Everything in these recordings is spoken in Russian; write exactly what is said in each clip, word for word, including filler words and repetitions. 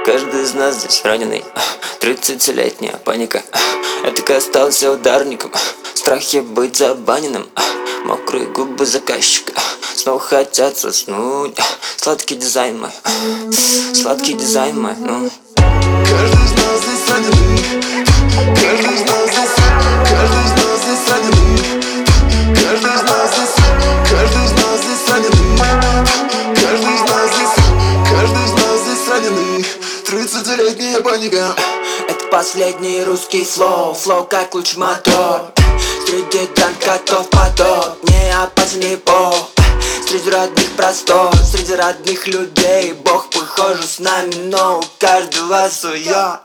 Каждый из нас здесь раненый. Тридцатилетняя паника. Я так и остался ударником. В страхе быть забаненным. Мокрые губы заказчика снова хотят заснуть. Сладкий дизайн мой, сладкий дизайн мой, ну. Каждый из нас здесь раненый. Каждый из нас здесь, каждый из нас здесь раненый. Каждый из нас здесь, каждый из нас здесь раненый. Каждый из нас здесь, каждый из нас здесь раненый. Тридцатилетняя паника. Это последний русский флоу, флоу как луч мотор. Среди танкотов поток, не опасен и бог. Среди родных простор, среди родных людей Бог, похоже, с нами, но у каждого своя.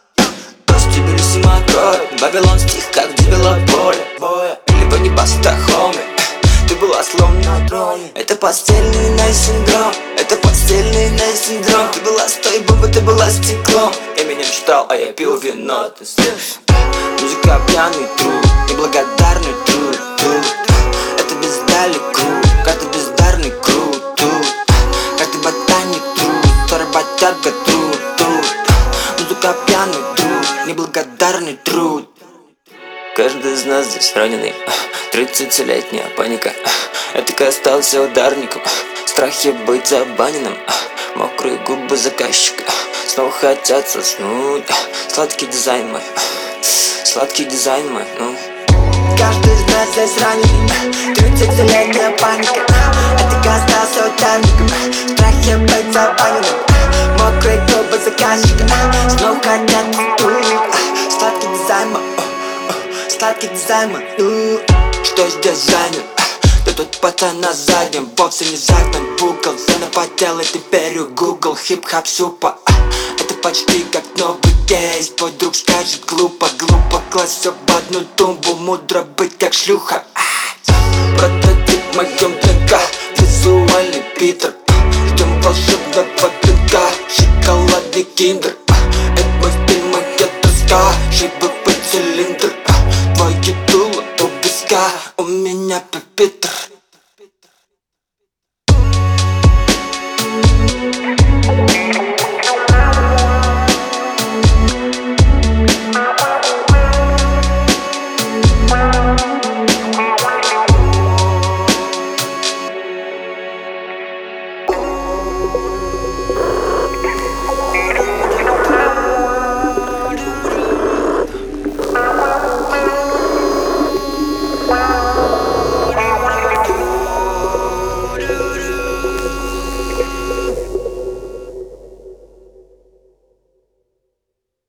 Кости Тбилиси мотор, Вавилон стих, как дебила поле. Либо не баста, хоми, ты была словно на троне. Это постельный най-синдром, это постельный най-синдром. Ты была с той бомбой, ты была стеклом. Я меня читал, а я пил вино, ты слышишь? Музыка пьяный труд, неблагодарный труд, труд. Это бездали круг, как ты бездарный крут, тут. Как ты ботаник труд, то работяга труд, труд. Музыка пьяный труд, неблагодарный труд. Каждый из нас здесь раненый. Тридцатилетняя паника. Я так и остался ударником. В страхе быть забаненным. Мокрые губы заказчика снова хотят заснуть. Сладкий дизайн мой, сладкий дизайн мой, ну. Каждый из нас здесь раненый. Тридцатилетняя паника. Я так и остался ударником. В страхе быть забаненным. Мокрые губы заказчика снова хотят заснуть. Сладкий дизайн мой, сладкий дизайн мой, ну. Что здесь занят? Да тут пацан на заднем, вовсе не загнан в угол. Занапотел и теперь у Google хип-хоп супа. Это почти как новый кейс. Твой друг скажет глупо, глупо. Класть все в одну тумбу, мудро быть как шлюха. Прототип в моем ДНК, визуальный Питер. Ждем волшебного пинка.